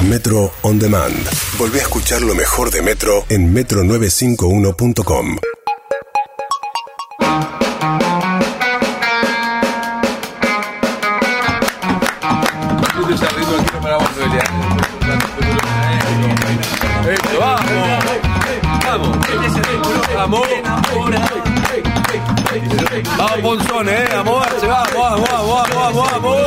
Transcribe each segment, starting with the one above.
Metro On Demand. Volví a escuchar lo mejor de Metro en metro951.com. Vamos. Vamos, Ponzón, amor, se va, vamos.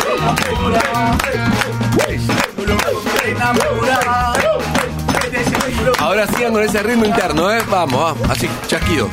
Ahora sigan con ese ritmo interno, vamos, así, chasquido.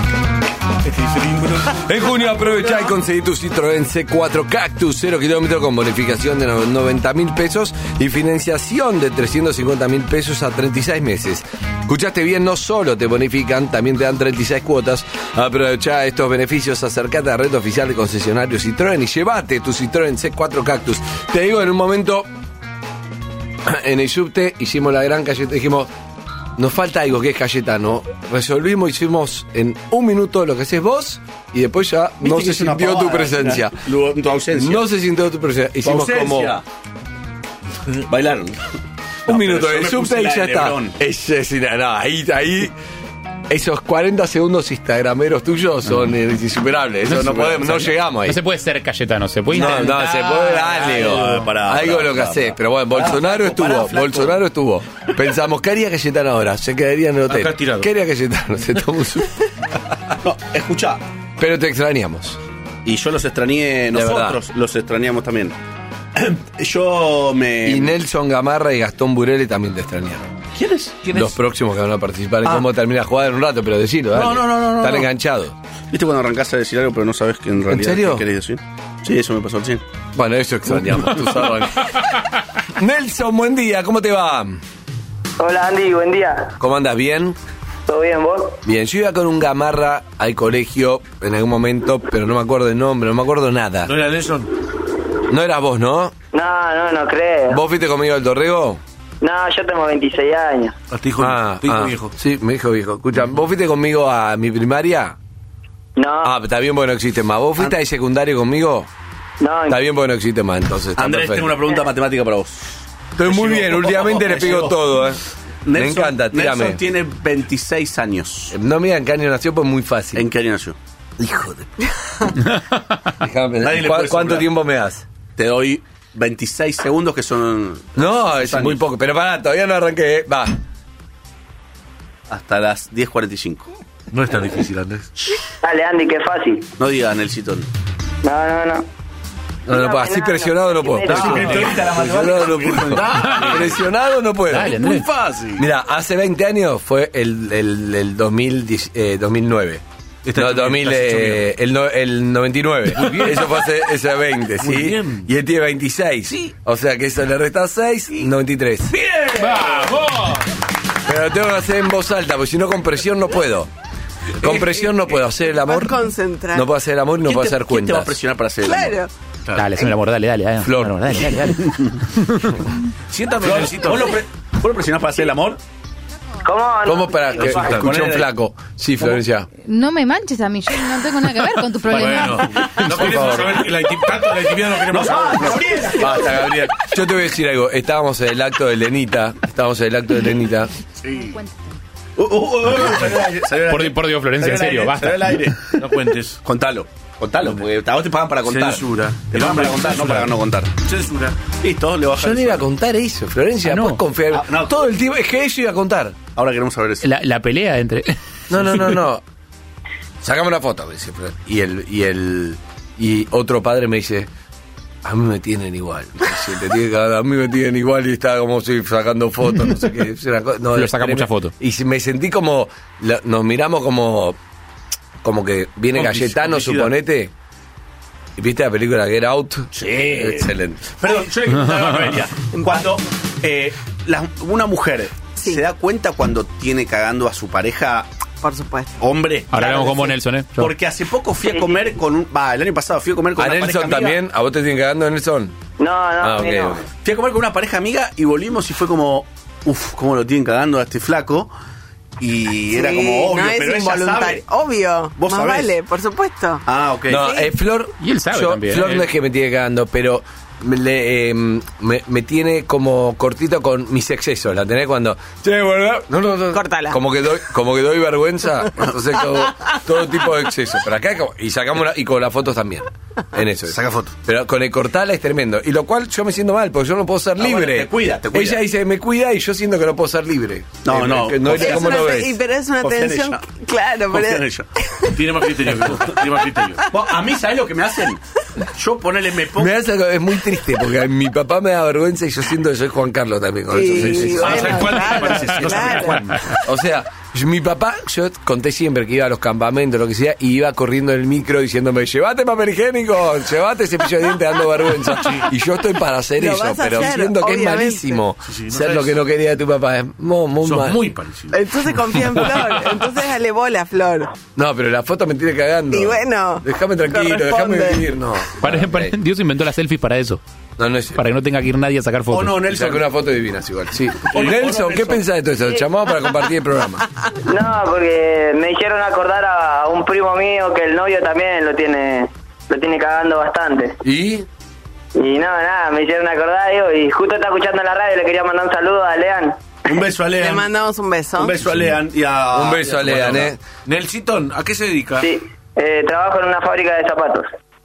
En junio aprovecha y conseguí tu Citroën C4 Cactus 0 kilómetros con bonificación de 90.000 pesos y financiación de 350.000 pesos a 36 meses. Escuchaste bien, no solo te bonifican, también te dan 36 cuotas. Aprovecha estos beneficios, acercate a la red oficial de concesionarios Citroën y llévate tu Citroën C4 Cactus. Te digo, en un momento, en el subte hicimos la gran Cayetano, dijimos, nos falta algo que es Cayetano. Resolvimos, hicimos en un minuto lo que haces vos y después ya no se sintió tu presencia. Tu ausencia. No se sintió tu presencia. Hicimos como... Bailaron. Un minuto de subte y ya está. Ahí. Esos 40 segundos instagrameros tuyos son insuperables. Eso no llegamos ahí. No se puede ser Cayetano, se puede intentar. No, se puede algo de lo que haces. Pero bueno, Bolsonaro estuvo. Pensamos, ¿qué haría Cayetano ahora? Se quedaría en el hotel. ¿Qué haría Cayetano? Se tomó un... No, escuchá. Pero te extrañamos. Y yo los extrañé, nosotros los extrañamos también. Y Nelson Gamarra y Gastón Burelli también te extrañaron. ¿Quiénes? Los próximos que van a participar en cómo termina la jugada en un rato, pero decilo, dale. No. Están enganchados. ¿Viste cuando arrancás a decir algo pero no sabes que en realidad serio? qué querés decir? Sí, eso me pasó al 100. Bueno, eso extrañamos, tú sabes. Nelson, buen día, ¿cómo te va? Hola Andy, buen día. ¿Cómo andas? ¿Bien? ¿Todo bien vos? Bien, yo iba con un Gamarra al colegio en algún momento, pero no me acuerdo el nombre, no me acuerdo nada. ¿No era Nelson? No eras vos, ¿no? No creo. ¿Vos fuiste conmigo al Torrego? No, yo tengo 26 años. Tu hijo viejo. Sí, mi hijo viejo. Escucha, ¿vos fuiste conmigo a mi primaria? No. Está bien porque no existe más. ¿Vos fuiste al secundario conmigo? No. Está bien porque no existe más, entonces. Andrés, perfecto. tengo una pregunta matemática para vos. Estoy muy bien, últimamente le pego todo, Me encanta, tírame. Nelson tiene 26 años. No me digan en qué año nació, pues muy fácil. ¿En qué año nació? Hijo de... Déjame pensar. ¿Cuánto tiempo me das? Te doy 26 segundos que son... No, es muy poco. Pero pará, todavía no arranqué. Va. Hasta las 10:45. No es tan difícil, Andrés. Dale Andy, qué fácil. No digas, Nelsito. No. No puedo. Así presionado no puedo. Presionado no puedo. Dale, muy fácil. Mira, hace 20 años fue el 2009. El 99. Eso fue hace 20, ¿sí? Bien. Y él tiene 26. Sí. O sea que eso le resta 6, 93. ¡Bien! ¡Vamos! Pero tengo que hacer en voz alta, porque si no con presión no puedo. Con presión no puedo hacer el amor. No puedo hacer el amor y no puedo hacer ¿Quién te va a cuentas. presionar para hacer el amor? Claro. Dale, haceme el amor, dale. Flor. Amor, dale. Siéntame, Nelsito. ¿Vos lo presionás para hacer el amor? ¿Cómo para que escuche un flaco? Sí, Florencia. No me manches a mí, yo no tengo nada que ver con tu problema. Bueno, no queremos saber tanto la intimidad, no queremos saber. Basta, Gabriel. Yo te voy a decir algo. Estábamos en el acto de Lenita. Sí. Por Dios, Florencia, en serio, basta. Salió al aire. No cuentes. Contalo, porque a vos te pagan para contar. Censura. Te pagan para contar, no para no contar. Censura. Listo, le bajas. Yo no iba a contar eso, Florencia. no. Puedes confiar. No. Todo el tiempo. Es que eso iba a contar. Ahora queremos saber eso. La pelea entre... No. Sacame una foto, me dice. Y otro padre me dice, a mí me tienen igual. A mí me tienen igual y estaba como si sacando fotos, no sé qué. Lo saca muchas fotos. Y me sentí como, nos miramos como que viene Cayetano, suponete. ¿Y viste la película Get Out? Sí. Excelente. Perdón, yo cuando una mujer se da cuenta cuando tiene cagando a su pareja, por supuesto, hombre. Ahora hablamos como Nelson, ¿eh? Porque hace poco fui a comer con el año pasado fui a comer con una Nelson pareja también? amiga. ¿A vos te tienen cagando, Nelson? No. Okay. Fui a comer con una pareja amiga y volvimos y fue como, cómo lo tienen cagando a este flaco. Y era como obvio, no es pero ella involuntario. sabe. Obvio, ¿Vos más sabés? vale, por supuesto. Ah, ok. No, Flor. Y él sabe también. Flor no es que me tiene cagando, pero me tiene como cortito con mis excesos. ¿La tenés cuando? Che, bueno, no. Córtala. Como que doy vergüenza. Entonces todo tipo de exceso. Pero acá y sacamos y con las fotos también. En eso. Saca fotos. Pero con el cortala es tremendo. Y lo cual yo me siento mal, porque yo no puedo ser libre. Bueno, te cuida. Ella dice, me cuida y yo siento que no puedo ser libre. No. ¿Cómo lo ves? Pero es una Confía en tensión. ella. Claro, Confía en pero. ella. Tiene más criterio que vos. Tiene más criterio. Vos, a mí, ¿sabés lo que me hacen? Yo me pongo... Es muy triste, porque a mi papá me da vergüenza y yo siento que soy Juan Carlos también con eso. Y No sabes cuál claro, te parece. No sabes claro. cuál. O sea, mi papá, yo conté siempre que iba a los campamentos, lo que sea, y iba corriendo en el micro diciéndome, llévate papel higiénico, llévate cepillo de dientes, dando vergüenza. Y yo estoy para hacer Lo eso, vas a pero hacer, siento que obviamente. es malísimo Sí, no ser sabes. lo que no quería de tu papá. Es muy Sos mal. muy parecido. Entonces confía en Flor. Entonces dale bola, Flor. No, pero la foto me tiene cagando. Y bueno, Déjame tranquilo, déjame corresponde. vivir, no. Dios inventó las selfies para eso. No es Para que no tenga que ir nadie a sacar fotos. no, Nelson. Nelson. Saqué una foto divina, igual. Sí. Nelson, ¿qué pensás de todo eso? Llamamos para compartir el programa. No, porque me hicieron acordar a un primo mío que el novio también lo tiene cagando bastante. ¿Y? Y nada, me hicieron acordar, digo, y justo está escuchando la radio, le quería mandar un saludo a Lean. Un beso a le Lean. mandamos un beso. Un beso a Lean y a... Un beso a Lean, Nelsitón, ¿a qué se dedica? Sí, trabajo en una fábrica de zapatos.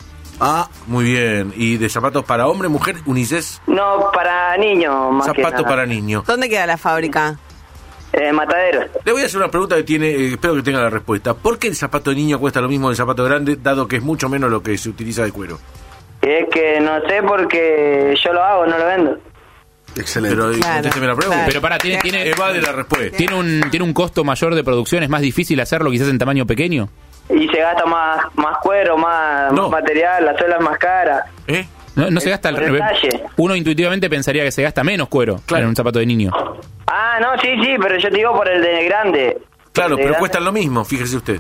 Ah, muy bien. ¿Y de zapatos para hombre, mujer, unisex? No, para niños más que Zapato nada. para niño. ¿Dónde queda la fábrica? Mataderos. Le voy a hacer una pregunta que tiene, espero que tenga la respuesta. ¿Por qué el zapato de niño cuesta lo mismo del zapato grande, dado que es mucho menos lo que se utiliza de cuero? Es que no sé porque yo lo hago, no lo vendo. Excelente. Pero Claro, contésteme la pregunta. claro. Pero pará, tiene Evade la respuesta. ¿Tiene un costo mayor de producción? ¿Es más difícil hacerlo quizás en tamaño pequeño? Y se gasta más cuero, más material, la suela es más cara. ¿Eh? No se gasta Detalle. Uno intuitivamente pensaría que se gasta menos cuero en un zapato de niño. Ah, no, sí, pero yo te digo por el de grande. Claro, El de pero grande. cuestan lo mismo, fíjese usted.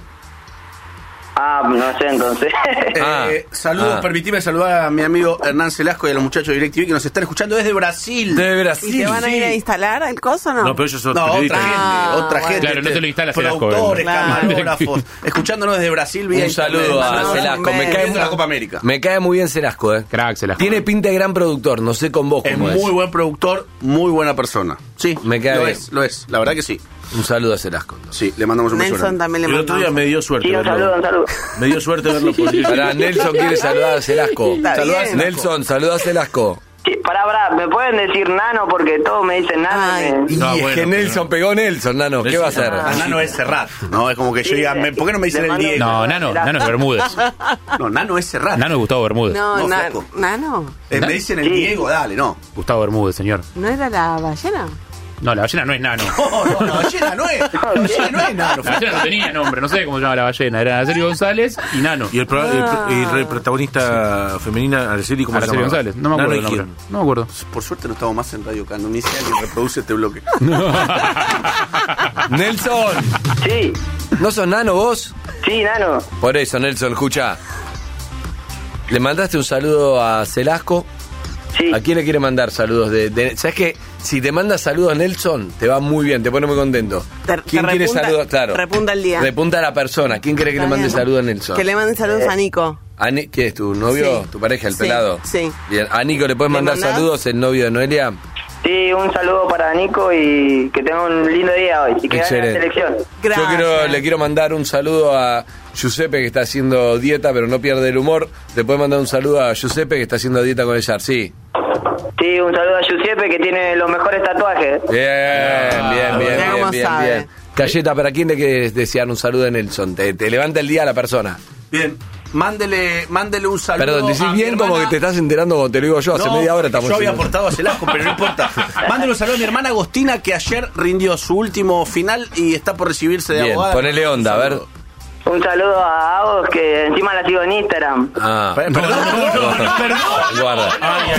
Ah, no sé entonces. Saludos, permitime saludar a mi amigo Hernán Celasco y a los muchachos de DirecTV que nos están escuchando desde Brasil. De Brasil. ¿Y te van a ir a sí. instalar el coso o no? No, pero ellos son No, periodistas. otra gente. Claro, no te lo instala Celasco, Productores, claro. camarógrafos. Escuchándonos desde Brasil. vía Un saludo internet. a Mandamos Celasco. un Me beso. cae, Viendo la Copa América. me cae muy bien Celasco, Crack, Celasco. Tiene pinta de gran productor, no sé con vos Es cómo es. muy buen productor, muy buena persona. Sí, Me cae lo bien. lo es. La verdad que sí. Un saludo a Celasco. Sí, le mandamos un beso. Nelson grande. también le El otro día mandamos. me dio suerte Sí, un saludo. verlo. Me dio suerte verlo por Pará, Nelson quiere saludar a Celasco. Está Saludá a bien. Nelson, saluda a Celasco. Sí, pará, ¿me pueden decir nano? Porque todos me dicen nano. Ay. Y No, es bueno, que pero Nelson pegó Nelson, Nano. ¿Qué va a hacer? Ah, Nano es Serrat, ¿no? Es como que yo Sí, diga, ¿por qué no me dicen le el mando- Diego? No, Nano es Bermúdez. No, Nano es Serrat. Nano es Gustavo Bermúdez. No, No, flaco. ¿Nano? Me dicen el Sí. Diego, dale, no. Gustavo Bermúdez, señor. ¿No era la ballena? No, la ballena no es Nano. No, la ballena no es. La ballena no es Nano. La ballena no tenía nombre, no sé cómo se llama la ballena. Era Araceli González y Nano. Y el protagonista femenina, Araceli, ¿cómo se Araceli llama? González. No me acuerdo el Nano, nombre. No me acuerdo. Por suerte no estamos más en Radio Cano, ni sea que reproduce este bloque. Nelson, Sí, ¿no sos Nano vos? sí, nano. Por eso, Nelson, escucha. Le mandaste un saludo a Celasco. Sí. ¿A quién le quiere mandar saludos? ¿Sabes qué? Si te manda saludos Nelson, te va muy bien, te pone muy contento. ¿Quién te quiere repunta- saludos? Claro. repunta el día. Repunta a la persona. ¿Quién quiere que le Está mande bien. saludos a Nelson? Que le manden saludos a Nico. ¿Quién es tu novio? Sí. ¿Tu pareja, el Sí, pelado? sí. Bien. ¿A Nico le puedes ¿Le mandar mandás? saludos, el novio de Noelia? Sí, un saludo para Nico y que tenga un lindo día hoy. Y que gane la Excelente. selección. Gracias. Le quiero mandar un saludo a Giuseppe, que está haciendo dieta, pero no pierde el humor. Le puedes mandar un saludo a Giuseppe, que está haciendo dieta con el Yar. Sí. Sí, un saludo a Giuseppe que tiene los mejores tatuajes. Bien, cómo sabe. bien. Cayeta, ¿para quién le quieres desear un saludo a Nelson? Te levanta el día a la persona. Bien, mándele un saludo. Perdón, decís a mi bien como que hermana. te estás enterando como te lo digo yo. Hace No, media hora estamos yo había haciendo. aportado a Celasco, pero no importa. Mándale un saludo a mi hermana Agostina, que ayer rindió su último final y está por recibirse de Bien, abogada. ponele onda, a ver. Un saludo a Agos que encima la sigo en Instagram. Ah. Perdón. Guarda.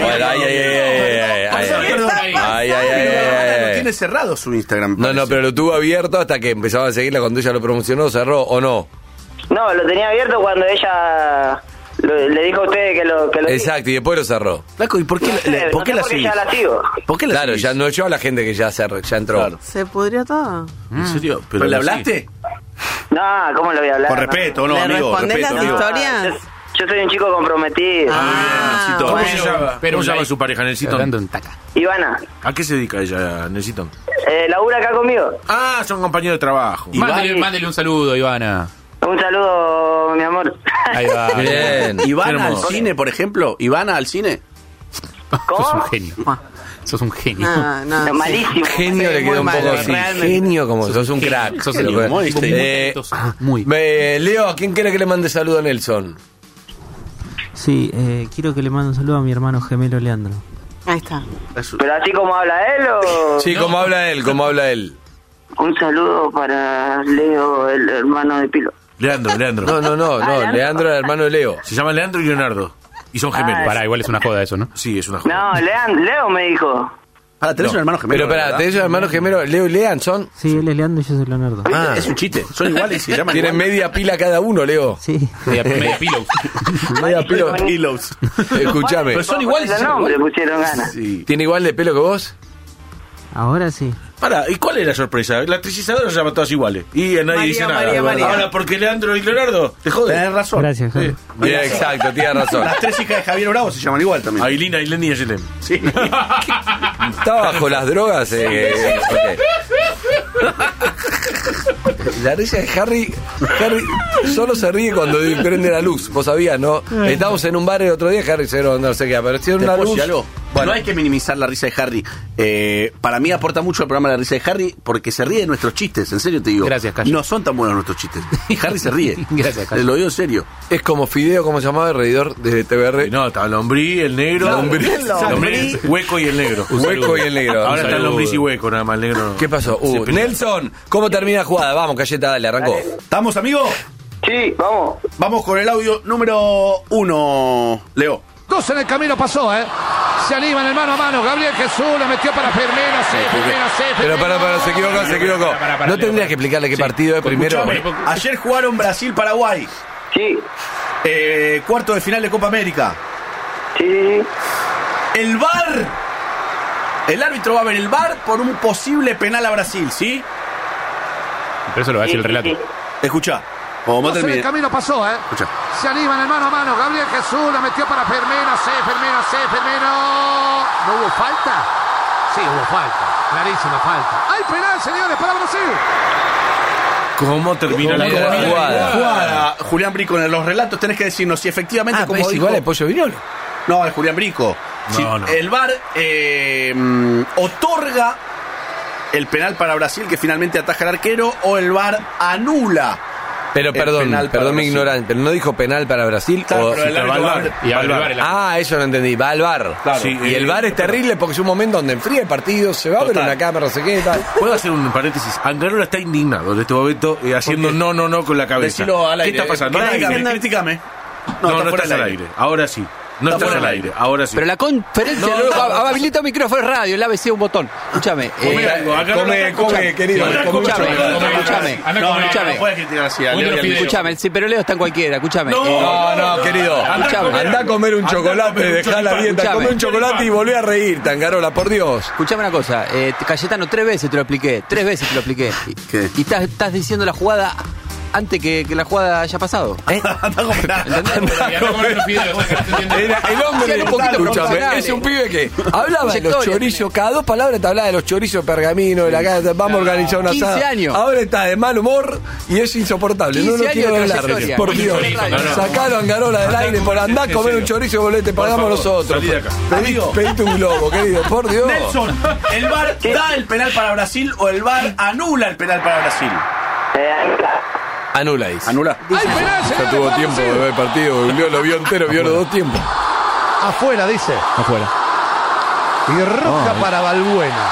No Ay. tiene cerrado su Instagram. No, parece. pero lo tuvo abierto hasta que empezaba a seguirla cuando ella lo promocionó, cerró o no. No, lo tenía abierto cuando ella le dijo a ustedes que lo Exacto, y después lo cerró. Flaco, ¿y por qué, No sé, ¿por qué no la sé porque seguís? ya la sigo. ¿Por qué la Claro, seguís? ya no yo a la gente que ya entró. Claro. ¿Se pudrió todo? ¿En serio? ¿Pero le hablaste? No, ¿cómo lo voy a hablar? Con respeto, no, ¿Le amigo. respondés Respeto, las amigo. historias? Yo soy un chico comprometido. ¿Cómo bueno. se llama? Pero ¿Cómo se llama like. su pareja, Nelsito? Hablando en taca. Ivana, ¿A qué se dedica ella, Nelsito? labura acá conmigo. Ah, son compañeros de trabajo. Mándele un saludo, Ivana. Un saludo, mi amor. Ahí va. Bien. ¿Ivana al hermoso. cine, por ejemplo? ¿Ivana al cine? Sos ¿Cómo? un genio. Sos un genio. No, Es malísimo. Genio Sí, le muy quedó un poco malo, así. realmente. Genio como sos un crack. Sos Pero, genio. ¿Cómo viste? Muy. Leo, ¿a quién quiere que le mande saludo a Nelson? Sí, quiero que le mande un saludo a mi hermano gemelo Leandro. Ahí está. Pero así como habla él o... Sí, ¿cómo habla él? ¿Cómo habla él? Un saludo para Leo, el hermano de Pilo. Leandro. No. Leandro era hermano de Leo. Se llaman Leandro y Leonardo. Y son gemelos. Pará, igual es una joda eso, ¿no? Sí, es una joda. No, Leo me dijo. Para, tenés un hermano gemelo. Pero espera, ¿verdad? ¿tenés un hermano gemelo? Leo y Lean son. Sí, él es Leandro y yo soy Leonardo. Ah. Es un chiste. Son iguales y se llaman Tienen igual. media pila cada uno, Leo. Sí. Media pillow. Media pila. Pillows. Escuchame. Pero son iguales. Los nombres pusieron ganas. Sí. ¿Tiene igual de pelo que vos? Ahora sí. Pará, ¿y cuál es la sorpresa? La tricizadora se llama todas iguales. Y nadie María, dice nada. María. Ahora, porque Leandro y Leonardo, te joden. Tenés razón. Gracias, Javi. Bien, exacto, tienes razón. Las tres hijas de Javier Bravo se llaman igual también. Ailina, Ailén y Ayelén. Sí. ¿Está bajo las drogas? La risa de Harry solo se ríe cuando prende la luz. Vos sabías, ¿no? Estábamos en un bar el otro día, Harry cero, no sé qué, apareció ¿Te una puedo luz. decir algo? Bueno, No hay que minimizar la risa de Harry. Para mí aporta mucho el programa La Risa de Harry porque se ríe de nuestros chistes, en serio te digo. Gracias, Cayo. No son tan buenos nuestros chistes. Y Harry se ríe. Gracias, Cayo. Lo digo en serio. es como Fideo, ¿cómo se llamaba? El reidor de TBR. No, está el lombrí, el negro. Lombrí. Lombrí, hueco y el negro. Hueco y el negro. Ahora Un está el saludo. lombriz y hueco, nada más el negro. ¿Qué pasó? Se pelea. Nelson, ¿cómo termina la jugada? Vamos, Cayeta, dale, arrancó. ¿Estamos, amigos? Sí, vamos. Vamos con el audio número 1, Leo. Dos en el camino pasó, ¿eh? Se animan el mano a mano. Gabriel Jesús la metió para Firmino. Sí, Firmino, sí. Pero para, se equivocó. Pará, No Leo, tendrías que explicarle qué partido es primero. Escuchame, ayer jugaron Brasil-Paraguay. Sí, Cuarto de final de Copa América. sí. El VAR. El árbitro va a ver el VAR por un posible penal a Brasil, ¿sí? Pero eso lo va a decir el relato. Escuchá. Como Dos en el termine. camino pasó, ¿eh? Escuchá. Se animan el mano a mano. Gabriel Jesús la metió para Firmino. Sí, Firmino. ¿No hubo falta? Sí, hubo falta. Clarísima falta. ¡Hay penal, señores, para Brasil! ¿Cómo termina la Termina la jugada? Jugada, Julián Brico, en los relatos tenés que decirnos si efectivamente como es dijo... igual el pollo viñolo. No, es Julián Brico. Si No. el VAR otorga el penal para Brasil que finalmente ataja al arquero o el VAR anula. Pero el perdón penal para mi Brasil. ignorancia, pero no dijo penal para Brasil. Claro, o- pero el va árbitro al va VAR. a- Y va al VAR. Ah, eso no entendí, va al bar. Claro. Sí, Y el bar es terrible porque es un momento donde enfría el partido, se va a ver Total. una cámara, no sé qué, tal. ¿Puedo hacer un paréntesis? Angarola está indignado en este momento haciendo ¿Por qué? no con la cabeza. Decilo al aire. ¿Qué está pasando? Critícame. No estás al aire. Ahora sí. No Está estás fuera al del aire. Ahora sí. Pero la conferencia, No, luego, no, no. habilita un micrófono, es radio, el ABC un botón. Escúchame. Come algo, Angarola está escuchando. querido. Sí, Escúchame, escúchame. escúchame. No puedes criticar así a Leo y a Luis. Escúchame, sí, pero Leo está en cualquiera, escúchame. No, querido. Escuchame. Andá a comer un chocolate, dejá la dieta, Escuchame. come un chocolate y volvé a reírte, Angarola, por Dios. Escuchame una cosa, Cayetano, 3 veces te lo expliqué, 3 veces te lo expliqué. ¿Qué? Y estás diciendo la jugada antes que la jugada haya pasado. Era el hombre, Sean un poquito escúchame, profesionales. es un pibe que hablaba de los Trayectoria chorizos, cada 2 palabras te hablaba de los chorizos de pergamino, de la casa, vamos a organizar una 15 asada. años. Ahora está de mal humor y es insoportable, no 15 lo quiero años de hablar, trayectoria. por Dios. Sacalo a Angarola del aire, por andar a comer un chorizo y volver, te pagamos nosotros. salí de acá. Pedite un globo, querido, por Dios. Nelson, ¿el VAR da el penal para Brasil o el VAR anula el penal para Brasil? Anula, dice. Anula. ¡Hay penal, Ya señores, tuvo para tiempo de Brasil! ver el partido, lo vio entero, vio los 2 tiempos. Afuera, dice. Afuera. Y roja para Balbuena.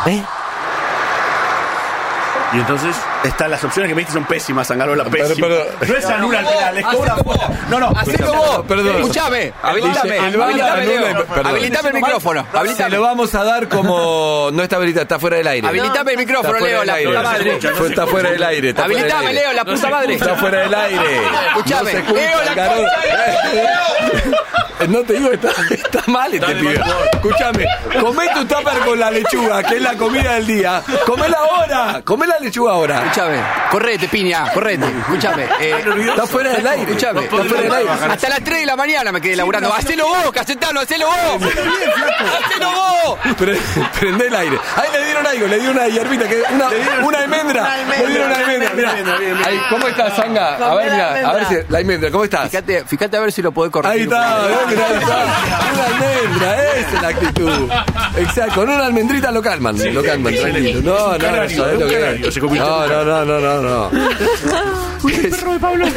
Y entonces, Están las opciones que me diste son pésimas, Angarola, pésimas. pero- No es anula el penal, es cobra fuera. No, Hacelo vos. Perdón. Escuchame, habilitame, Dice, el VAR habilitame, anula Leo. el- perdón. Habilitame el micrófono. Se Habilitame. lo vamos a dar como. No está habilitado, está fuera del aire. Habilitame el micrófono, Está fuera Leo, del la aire. puta madre. Está fuera del aire. Está fuera del Habilitame, aire. Leo, la puta madre. Está fuera del aire. Escuchame, No se escucha, Leo, la Carol. concha No te digo, está mal este pibe. Escúchame, comé tu tupper con la lechuga, que es la comida del día. Comela ahora, comela la lechuga ahora. Escuchame, correte, piña, correte. Escuchame. Está fuera del aire. Escuchame, Está fuera del aire. hasta las 3 de la mañana me quedé laburando. Hacelo vos, Casetano, hacelo vos. Hacelo vos. Prende el aire. Ahí le dieron algo, le dieron una hierbita, una almendra. Le dieron una almendra. Mirá. Ahí, ¿cómo estás, Zanga? A ver, mirá, a ver si la almendra, ¿cómo estás? Fíjate a ver si lo podés corregir. Ahí está. Una almendra, esa es la actitud. Exacto, con una almendrita lo calman, tranquilo. No, ¿sabés lo que es? No. El perro de Pablo.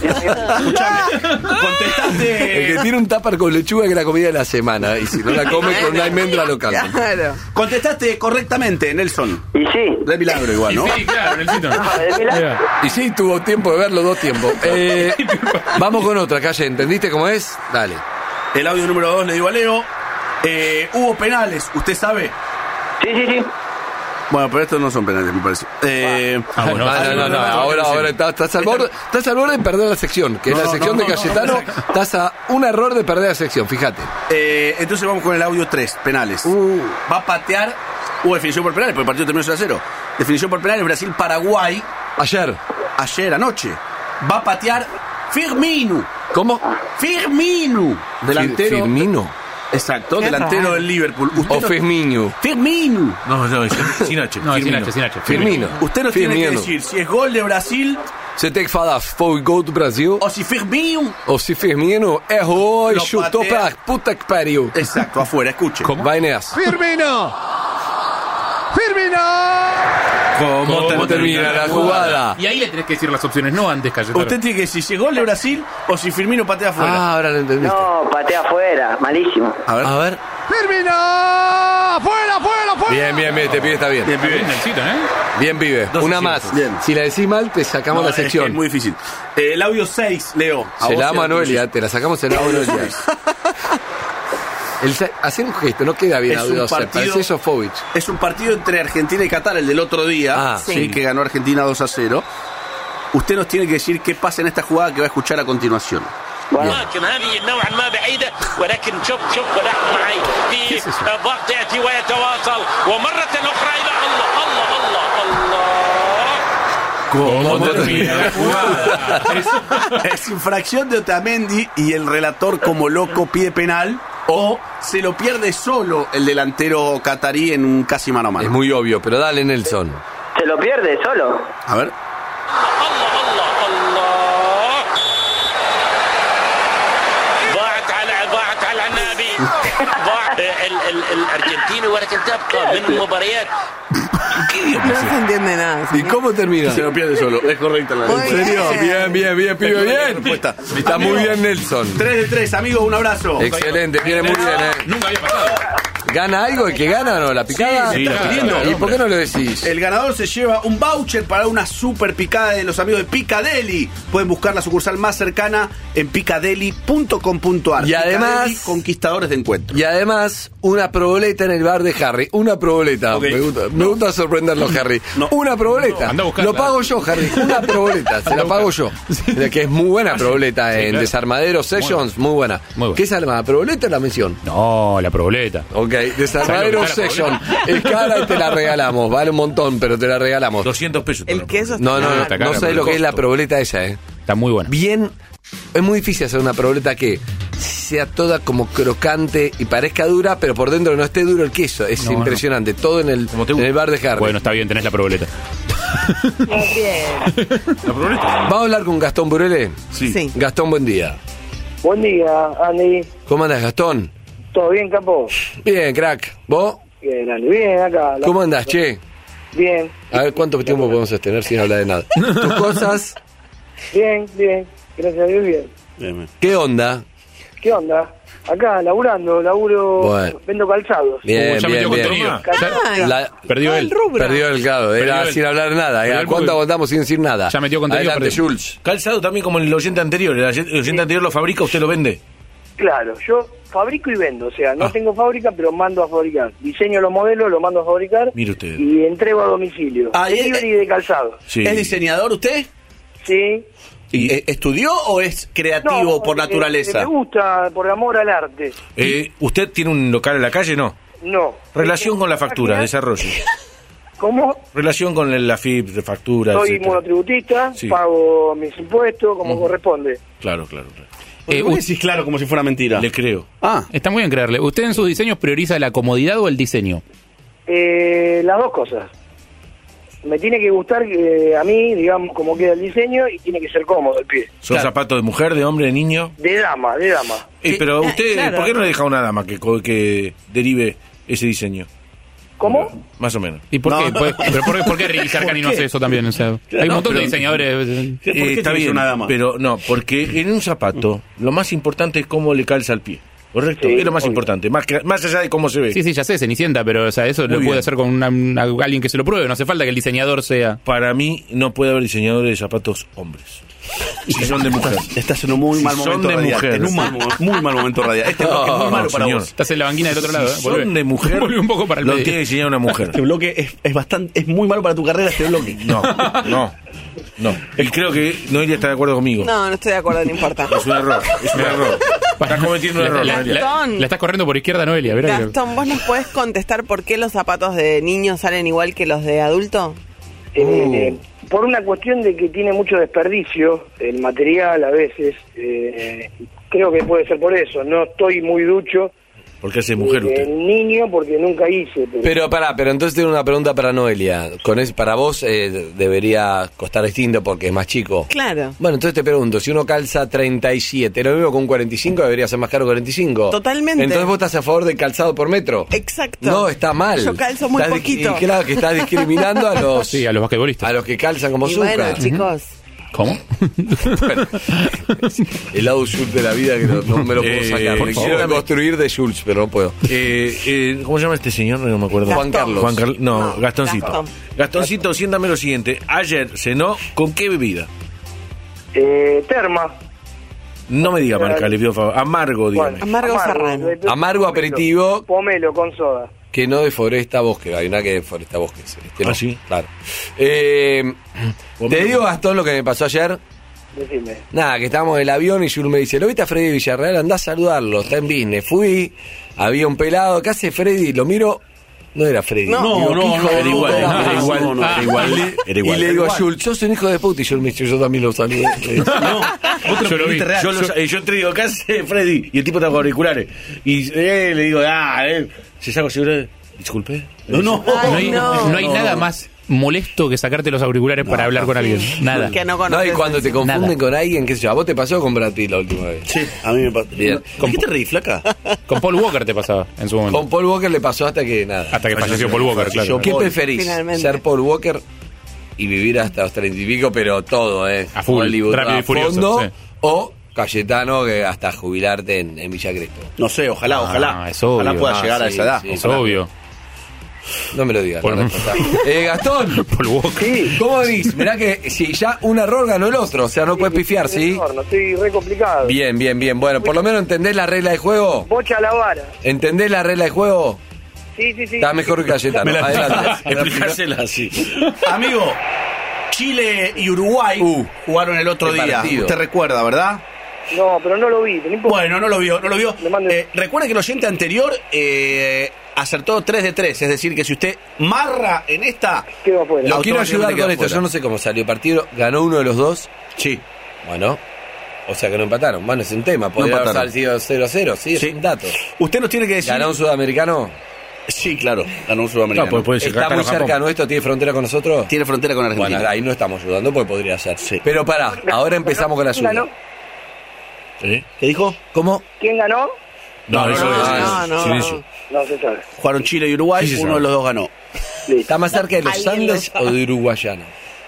Contestaste. El que tiene un tupper con lechuga que es la comida de la semana. Y si no la come con una almendra lo calman. Claro. Contestaste correctamente, Nelson. Y sí. De milagro igual, ¿no? Sí, claro, Nelsito. De milagro. Y sí, tuvo tiempo de verlo 2 tiempos. Vamos con otra, Calle. ¿Entendiste cómo es? Dale. El audio número 2 le digo a Leo. Hubo penales, ¿usted sabe? Sí. Bueno, pero estos no son penales, me parece. No. Ahora estás al borde de perder la sección, que es la sección de Cayetano. Estás a un error de perder la sección, fíjate. Entonces vamos con el audio 3, penales. Va a patear. Definición por penales, porque el partido terminó 0-0. Definición por penales, Brasil-Paraguay. Ayer, anoche. Va a patear Firmino. ¿Cómo? Firmino. Delantero. Firmino. Exacto, delantero del Liverpool. O Firmino. Firmino. No, sin H. No, sin H. Firmino. Usted nos tiene que decir si es gol de Brasil. Você tem que falar, foi gol do Brasil. O si Firmino. O si Firmino errou e chutou pra puta que pariu. Exacto, afuera, escuche. Vai nessa. Firmino. ¿Cómo termina la jugada? Y ahí le tenés que decir las opciones, no antes, Cayetano. Usted tiene que decir si es gol de Brasil o si Firmino patea afuera. Ahora lo entendiste. No, patea afuera, malísimo. A ver. Firmino. Fuera. Bien, te pibe, está bien. Bien, pibe. Nelsito, ¿eh? Bien, pibe. Una más. Bien. Si la decís mal, te sacamos la sección. Es muy difícil. El audio 6, Leo. Se la damos a Noelia, te la sacamos, se la damos a Noelia. Hacer un gesto, no queda bien audio 6, parece Sofovich. Es un partido entre Argentina y Qatar, el del otro día, que ganó Argentina 2-0. Usted nos tiene que decir qué pasa en esta jugada que va a escuchar a continuación. لكن هذه نوعا ما بعيدة ولكن شوف ولحق معي في ضغط يأتي ويتواصل ومرة أخرى إلى الله ¿Cómo termina la jugada? Es infracción de Otamendi y el relator como loco pide penal, o se lo pierde solo el delantero catarí en un casi mano a mano. Es muy obvio, pero dale, Nelson. ¿Se lo pierde solo? A ver. الأرجنتين ولكن تبقى من المباريات. No se entiende nada. ¿Y cómo termina? Se lo pierde solo, es correcta la ¿En serio? Bien, pibe, bien. Está muy bien, Nelson. 3-3, amigos, un abrazo. Excelente, viene muy bien, Nunca había pasado. ¿Gana algo el que gana o no? ¿La picada? Sí, está pidiendo. ¿Y por qué no lo decís? El ganador se lleva un voucher para una super picada de los amigos de Picadeli. Pueden buscar la sucursal más cercana en picadeli.com.ar. Y además, Picadeli, conquistadores de encuentro. Y además, una proboleta en el bar de Harry. Una proboleta. Okay. Me gusta sorprenderlo, Harry. No. Una proboleta. Anda a buscarla. Lo pago yo, Harry. Una proboleta. Se la pago yo. Que es muy buena proboleta en claro. Desarmadero Sessions. Muy buena. ¿Qué es la proboleta o la mención? No, la proboleta. Ok, Desarmadero Session. Es cara y te la regalamos. Vale un montón, pero te la regalamos. 200 pesos. El queso está No caro. sabes lo que es la proboleta esa, Está muy buena. Bien, es muy difícil hacer una proboleta que sea toda como crocante y parezca dura, pero por dentro no esté duro el queso. Es impresionante. Todo en el bar de Harry. Bueno, está bien, tenés la proboleta. ¿La proboleta? ¿Vamos a hablar con Gastón Burele? Sí. Gastón, buen día. Buen día, Andy. ¿Cómo andas, Gastón? ¿Todo bien, capo? Bien, crack. ¿Vos? Bien, Andy. Bien, acá. ¿Cómo andás, che? Bien. A ver, ¿cuánto tiempo podemos sostener sin hablar de nada? ¿Tus cosas? Bien. Gracias a Dios, bien. ¿Qué onda? ¿Qué onda? Acá, laburo, Bueno. vendo calzados. Bien. Perdió él. Perdió el cabo. Era sin hablar nada. ¿Cuánto aguantamos sin decir nada? Ya metió contenido. Adelante, Jules. Calzado también como el oyente anterior. El oyente anterior lo fabrica, usted lo vende. Claro, yo fabrico y vendo, o sea, no tengo fábrica, pero mando a fabricar. Diseño los modelos, los mando a fabricar. Mire usted. Y entrego a domicilio. Delivery de calzado. Sí. ¿Es diseñador usted? Sí. ¿Y estudió o es creativo por naturaleza? Me gusta, por amor al arte. ¿Usted tiene un local en la calle? No. No. Relación con la factura, desarrollo. ¿Cómo? Relación con la FIP, de factura, Soy etcétera. monotributista, Sí. pago mis impuestos como corresponde. Claro. ¿Vos decís claro como si fuera mentira? Le creo. Está muy bien creerle. ¿Usted en sus diseños prioriza la comodidad o el diseño? Las dos cosas. Me tiene que gustar a mí, digamos, como queda el diseño y tiene que ser cómodo el pie. ¿Son zapatos de mujer, de hombre, de niño? De dama. Pero usted, claro. ¿por qué no le deja a una dama que derive ese diseño? ¿Cómo? Más o menos. ¿Y por qué? ¿Pero por qué Ricky Sarkani no hace eso también? O sea, hay un montón de diseñadores. Está bien, pero no, porque en un zapato lo más importante es cómo le calza al pie. ¿Correcto? Sí, es lo más importante, más allá de cómo se ve. Sí, ya sé, Cenicienta, pero o sea, eso Muy lo bien. puede hacer con alguien que se lo pruebe. No hace falta que el diseñador sea... Para mí no puede haber diseñadores de zapatos hombres. Si son de mujer. Estás en un muy mal Son momento de radial. mujer. En un muy mal momento radial. Este bloque es muy malo para señor. vos. Estás en la banquina del otro lado. Si son de mujer, Volvé un poco para el lo medio. tiene que diseñar una mujer. Este bloque es muy malo para tu carrera, este bloque. No. Y creo que Noelia está de acuerdo conmigo. No estoy de acuerdo, no importa. Es un error. Estás cometiendo un error, Noelia. La estás corriendo por izquierda, Noelia. Verá que- Gastón, ¿vos nos podés contestar por qué los zapatos de niños salen igual que los de adulto? Por una cuestión de que tiene mucho desperdicio el material a veces. Creo que puede ser por eso. No estoy muy ducho. Porque hace mujer usted. El niño porque nunca hice. Pero entonces tengo una pregunta para Noelia. Para vos debería costar distinto porque es más chico. Claro. Bueno, entonces te pregunto, si uno calza 37, lo mismo con un 45, debería ser más caro 45. Totalmente. Entonces vos estás a favor del calzado por metro. Exacto. No, está mal. Yo calzo muy Estás poquito. Y claro que estás discriminando a los... Sí, a los basquetbolistas. A los que calzan como Y Zucca. bueno, chicos. ¿Cómo? El lado Schultz de la vida que no me lo puedo sacar. por Me favor. quiero construir de Schultz, pero no puedo. ¿Cómo se llama este señor? No me acuerdo. Juan Carlos. No, Gastoncito. Gastón. Gastoncito, siéntame lo siguiente. Ayer cenó ¿con qué bebida? Terma. No me diga marca, le pido favor. Amargo, dígame. Amargo Serrano. Amargo aperitivo. Pomelo con soda. Que no deforesta bosque, hay una que deforesta bosques. ¿Ah, sí? Claro. Te digo, Gastón, lo que me pasó ayer. Decime. Nada, que estábamos en el avión y Jules me dice, ¿lo viste a Freddy Villarreal? Andá a saludarlo, está en business. Fui, había un pelado, ¿qué hace Freddy? Lo miro, no era Freddy. No, Era igual. Y le digo, Jules, sos un hijo de puta. Y Jules me dice, yo también lo saludé. Yo lo vi. Yo te digo, ¿qué hace Freddy? Y el tipo está con auriculares. Y le digo, se saca seguro. Disculpe. No hay nada más molesto que sacarte los auriculares para hablar con alguien. Nada. Que no No, conoces. y cuando te confunden Nada. con alguien, qué sé yo, ¿a vos te pasó con Brad Pitt la última vez? Sí, a mí me pasa. Bien. ¿Por qué te reís, flaca? Con Paul Walker te pasaba en su momento. Con Paul Walker le pasó hasta que nada. Hasta que falleció Paul Walker, claro. ¿Qué preferís? Finalmente. ¿Ser Paul Walker y vivir hasta los 30 y pico, pero todo, A full, Hollywood, rápido y a furioso, fondo, sí. o Cayetano que hasta jubilarte en Villa Crespo? No sé, ojalá. Es obvio. Ojalá pueda llegar a sí, esa edad. sí. Es obvio. No me lo digas. Paul- no responda. Gastón, Paul Walker. Sí. ¿cómo venís? Mirá que si ya un error ganó el otro, o sea, no puedes pifiar, ¿sí? No estoy re complicado. Bien. Bueno, por lo menos entendés la regla de juego. Bocha a la vara. ¿Entendés la regla de juego? Sí. Está mejor que Cayetano. Adelante. Explicársela así. Amigo, Chile y Uruguay jugaron el otro qué día. partido. Usted recuerda, ¿verdad? No, pero no lo vi. No importa. Bueno, no lo vio. Le mando- Recuerde que el oyente anterior acertó 3 de 3. Es decir, que si usted marra en esta... Quedo afuera. Lo quiero automáticamente ayudar queda con esto. fuera. Yo no sé cómo salió el partido. ¿Ganó uno de los dos? Sí. Bueno. O sea que no empataron. Bueno, es un tema. Podría haber empataron. sido 0-0. Sí, es Sí. un dato. Usted nos tiene que decir... ¿Ganó un sudamericano? Sí, claro. Ganó un sudamericano. No, pues puede ser ¿Está muy Japón. cerca nuestro? ¿Tiene frontera con nosotros? Tiene frontera con Argentina. Bueno, ahí no estamos ayudando porque podría ser. Sí. Pero pará, ahora empezamos con la ¿Quién ganó? ayuda. ¿Sí? ¿Qué dijo? ¿Cómo? ¿Quién ganó? No. No. Silencio. No se sabe. Jugaron Chile y Uruguay. Sí, se uno sabe. de los dos ganó. ¿Está más cerca de los Alguien Andes lo o de Uruguayana?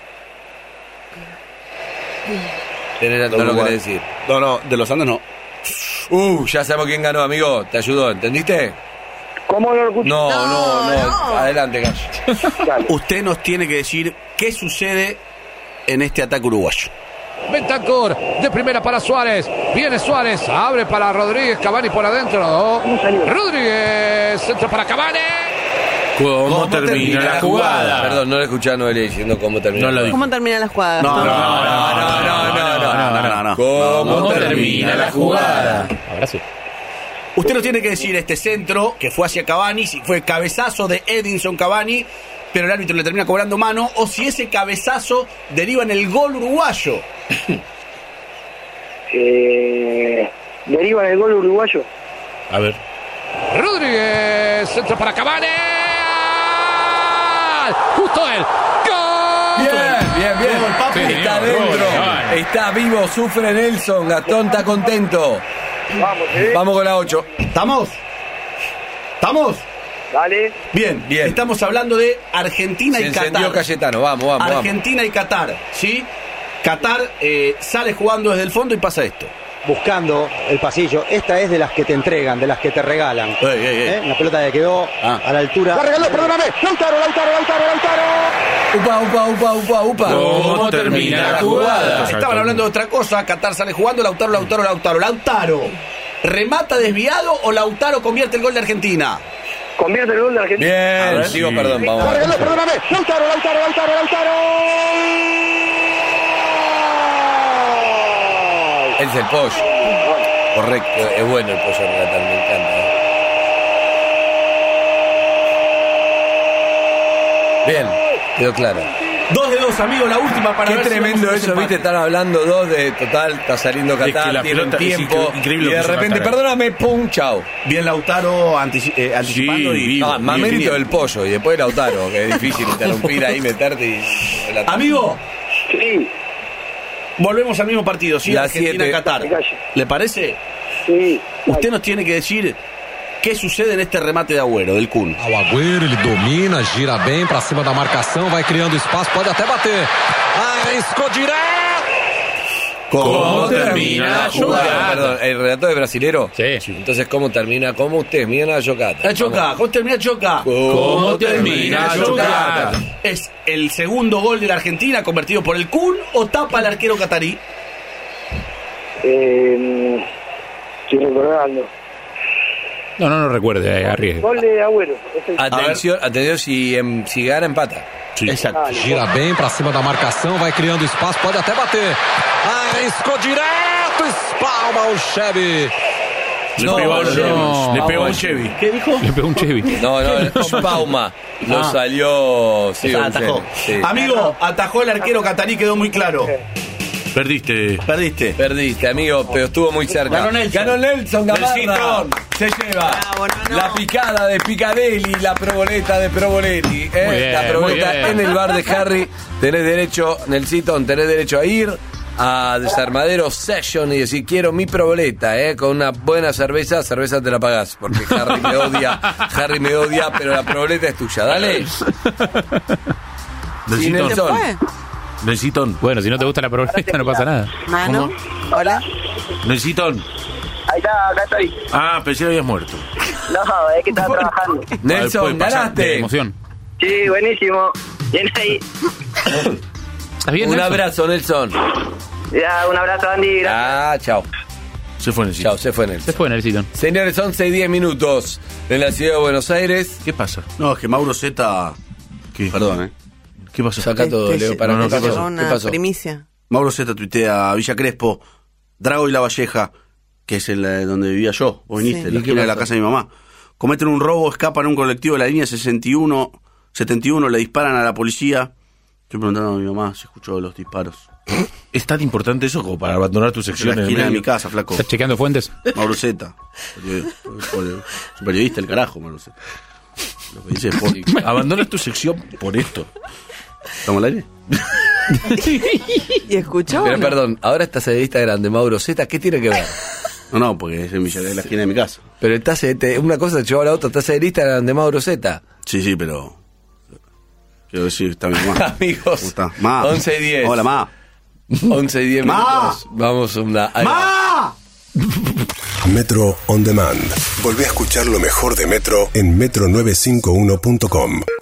No lo querés decir. No, de los Andes no. Ya sabemos quién ganó, amigo. ¿Te ayudó? ¿Entendiste? ¿Cómo no lo escuché? No. No. Adelante, Gallo. Dale. Usted nos tiene que decir qué sucede en este ataque uruguayo. Bentancur de primera para Suárez. Viene Suárez. Abre para Rodríguez. Cavani por adentro. Rodríguez. Centro para Cavani. ¿Cómo termina la jugada? Perdón, no le escuché a Noelia diciendo cómo termina. No lo dijo. ¿Cómo termina la jugada? No. ¿Cómo termina la jugada? Ahora sí. Usted nos tiene que decir este centro que fue hacia Cavani, si fue cabezazo de Edinson Cavani pero el árbitro le termina cobrando mano, o si ese cabezazo deriva en el gol uruguayo. Deriva en el gol uruguayo. A ver. Rodríguez, centro para Cavani. Justo él. ¡Gol! Bien. Papi, Está dentro. Está vivo, sufre Nelson. Gastón está contento. Vamos con la 8. ¿Estamos? Dale. Bien. Estamos hablando de Argentina y Qatar. Se encendió Cayetano, vamos. Argentina y Qatar, ¿sí? Qatar sale jugando desde el fondo y pasa esto. Buscando el pasillo. Esta es de las que te entregan, de las que te regalan. Una pelota que quedó a la altura. La regaló, perdóname. Lautaro. Upa. ¿Cómo termina la jugada? Estaban hablando de otra cosa. Qatar sale jugando. Lautaro. ¿Remata desviado o Lautaro convierte el gol de Argentina? Convierte el gol de Argentina. Bien, digo perdón, vamos. La regaló, perdóname. Lautaro. Es el pollo. Correcto, es bueno el pollo relatar, me encanta. Bien, quedó claro. 2-2, amigos, la última para Qué ver tremendo si eso, viste, están hablando dos de total, está saliendo Qatar, que la tiene un pelota es tiempo, increíble y de lo que hizo repente, Qatar. perdóname, pum, chao. Bien Lautaro anticipando y... No, más mérito del pollo y después Lautaro, que es difícil interrumpir ahí, meterte y... Amigo, Sí. volvemos al mismo partido, ¿sí? La Argentina-Qatar. ¿Le parece? Sí. Usted nos tiene que decir qué sucede en este remate de Agüero, del Kun. O Agüero, ele domina, gira bem pra cima da marcação, vai criando espaço, pode até bater. Arriscou direto. ¿Cómo termina la jugada? Perdón, el relator es brasilero. Sí. Entonces, ¿cómo termina? ¿Cómo usted termina la jugada? ¿Cómo termina Choca? ¿Cómo termina la jugada? ¿Es el segundo gol de la Argentina convertido por el Kun o tapa al arquero catarí? Estoy recordando. No lo recuerde, arriesgue. Gol de Agüero. Atención, si gana, empata. Exacto. Gira bem pra cima da marcação, vai criando espaço, pode até bater. Arriscou direto, espalma o Chevy. Le pegó un Chevy. ¿Qué dijo? Le pegó un Chevy. No, Spauma. Lo salió. Sí, atajó. Sí. Amigo, atajó el arquero catarí, quedó muy claro. Perdiste. Perdiste, amigo, pero estuvo muy cerca. Ganó Nelson Gamarra. Se lleva la picada de Picadelli, la proboleta de Proboletti. Bien, la proboleta muy bien. en el bar de Harry. Tenés derecho, Nelsito, tenés derecho a ir a Desarmadero Session y decir quiero mi proboleta, con una buena cerveza te la pagás, porque Harry me odia, pero la proboleta es tuya, dale. Y Nelson. Necesito. Bueno, si no te gusta la propuesta no pasa nada. Mano, hola. Necesito. Ahí está, acá estoy. Pensé que habías muerto. No, es que estaba trabajando. Nelson, ganaste. Emoción. Sí, buenísimo. Bien ahí. ¿Estás bien, Un Nelson? abrazo, Nelson. Ya, un abrazo, Andy. Gracias. Chao. Se fue Necesito. Chao, se fue Nelson. Se fue, Nelson. Señores, 11:10 en la ciudad de Buenos Aires. ¿Qué pasa? No, es que Mauro Zeta... ¿Qué? Perdón, ¿Qué pasó? Saca todo, Leo, para no, ¿qué ¿qué pasó? pasó? Una ¿Qué pasó? primicia. Mauro Zeta tuitea Villa Crespo, Drago y La Valleja, que es donde vivía yo. Vos viniste, Sí. en la esquina de la casa de mi mamá. Cometen un robo, escapan a un colectivo de la línea 71, le disparan a la policía. Estoy preguntando a mi mamá si escuchó los disparos. ¿Es tan importante eso como para abandonar tu sección En la en el esquina de medio? mi casa, flaco. ¿Estás chequeando fuentes? Mauro Zeta. Es un periodista el carajo, Mauro Zeta. Lo que dice es por... Abandonas tu sección por esto. ¿Estamos al aire? ¿Y escuchó? Pero o no? perdón, ahora estás en Instagram de Mauro Zeta, ¿qué tiene que ver? No, porque es en Villa de la esquina de mi casa. Pero estás una cosa te lleva a la otra, estás en Instagram de Mauro Zeta. Sí, pero... Quiero decir, está mi mamá. Amigos, ¿Cómo está? Ma. 11:10. Hola, ma. 11:10 Ma. minutos. Vamos a una... ¡Ma! Metro On Demand. Volvé a escuchar lo mejor de Metro en metro951.com.